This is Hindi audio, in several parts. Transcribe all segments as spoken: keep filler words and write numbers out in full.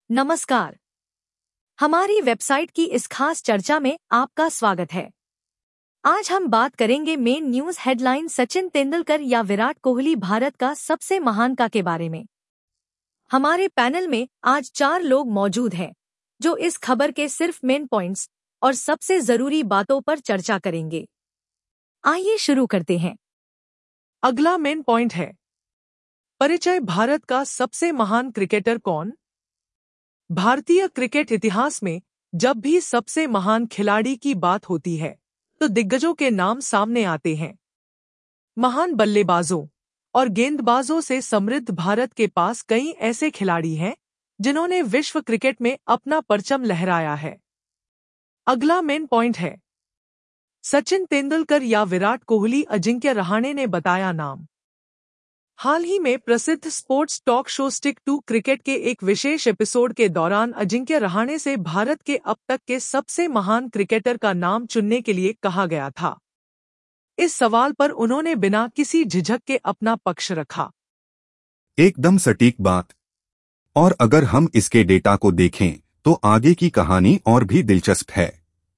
नमस्कार। हमारी वेबसाइट की इस खास चर्चा में आपका स्वागत है। आज हम बात करेंगे main news headline Sachin Tendulkar या विराट कोहली भारत का सबसे महान का के बारे में। हमारे पैनल में आज चार लोग मौजूद हैं जो इस खबर के सिर्फ मेन पॉइंट्स और सबसे जरूरी बातों पर चर्चा करेंगे। आइए शुरू करते हैं। अगला मेन पॉइंट है परिचय। भारत का सबसे महान क्रिकेटर कौन? भारतीय क्रिकेट इतिहास में जब भी सबसे महान खिलाड़ी की बात होती है तो दिग्गजों के नाम सामने आते हैं। महान बल्लेबाजों और गेंदबाजों से समृद्ध भारत के पास कई ऐसे खिलाड़ी हैं जिन्होंने विश्व क्रिकेट में अपना परचम लहराया है। अगला मेन पॉइंट है सचिन तेंदुलकर या विराट कोहली। अजिंक्य रहाणे ने बताया नाम। हाल ही में प्रसिद्ध sports talk show stick to cricket के एक विशेष एपिसोड के दौरान अजिंक्य रहाणे से भारत के अब तक के सबसे महान क्रिकेटर का नाम चुनने के लिए कहा गया था। इस सवाल पर उन्होंने बिना किसी झिझक के अपना पक्ष रखा। एकदम सटीक बात। और अगर हम इसके डेटा को देखें तो आगे की कहानी और भी दिलचस्प है।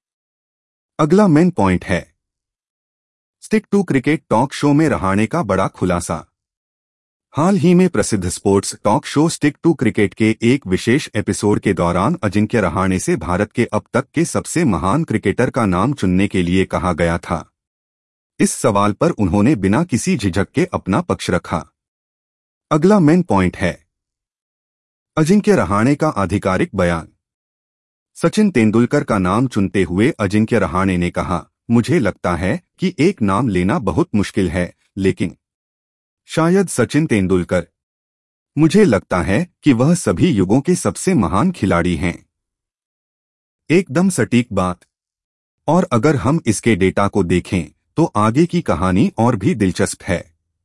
अगला मेन पॉइंट है stick to cricket talk show में रहाणे का बड़ा खुलासा। हाल ही में प्रसिद्ध sports talk show stick to cricket के एक विशेष एपिसोड के दौरान अजिंक्य रहाणे से भारत के अब तक के सबसे महान क्रिकेटर का नाम चुनने के लिए कहा गया था। इस सवाल पर उन्होंने बिना किसी झिझक के अपना पक्ष रखा। अगला मेन पॉइंट है अजिंक्य रहाणे का आधिकारिक बयान। सचिन तेंदुलकर का नाम चुनते हुए अजिंक्य रहाणे ने कहा, मुझे लगता है कि एक नाम लेना बहुत मुश्किल है, लेकिन शायद सचिन तेंदुलकर। मुझे लगता है कि वह सभी युगों के सबसे महान खिलाड़ी हैं। एकदम सटीक बात। और अगर हम इसके डेटा को देखें तो आगे की कहानी और भी दिलचस्प है।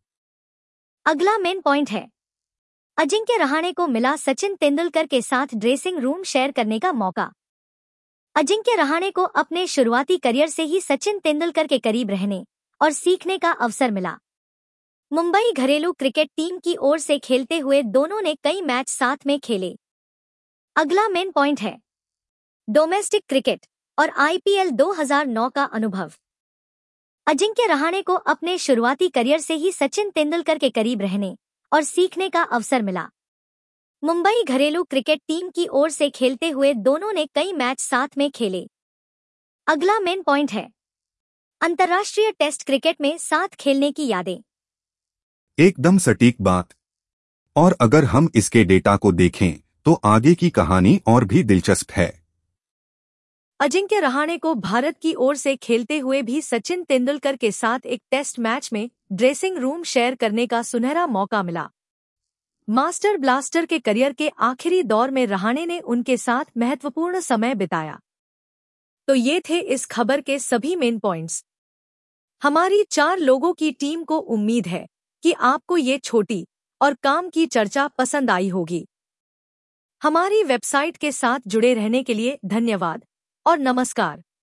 अगला मेन पॉइंट है अजिंक्य रहाणे को मिला सचिन तेंदुलकर के साथ ड्रेसिंग रूम शेयर करने का मौका। अजिंक्य रहाणे को अपने शुरुआती करियर से ही सचिन तेंदुलकर के करीब रहने और सीखने का अवसर मिला। मुंबई घरेलू क्रिकेट टीम की ओर से खेलते हुए दोनों ने कई मैच साथ में खेले। अगला मेन पॉइंट है डोमेस्टिक क्रिकेट और आईपीएल दो हज़ार नौ का अनुभव। अजिंक्य रहाणे को अपने शुरुआती करियर से ही सचिन तेंदुलकर के करीब रहने और सीखने का अवसर मिला। मुंबई घरेलू क्रिकेट टीम की ओर से खेलते हुए दोनों ने कई मैच साथ में खेले। अगला मेन पॉइंट है अंतर्राष्ट्रीय टेस्ट क्रिकेट में साथ खेलने की यादें। एकदम सटीक बात। और अगर हम इसके डेटा को देखें तो आगे की कहानी और भी दिलचस्प है। अजिंक्य रहाणे को भारत की ओर से खेलते हुए भी सचिन तेंदुलकर के साथ एक टेस्ट मैच में ड्रेसिंग रूम शेयर करने का सुनहरा मौका मिला। मास्टर ब्लास्टर के करियर के आखिरी दौर में रहाणे ने उनके साथ महत्वपूर्ण समय बिताया। तो ये थे इस खबर के सभी मेन पॉइंट्स। हमारी चार लोगों की टीम को उम्मीद है कि आपको ये छोटी और काम की चर्चा पसंद आई होगी। हमारी वेबसाइट के साथ जुड़े रहने के लिए धन्यवाद और नमस्कार।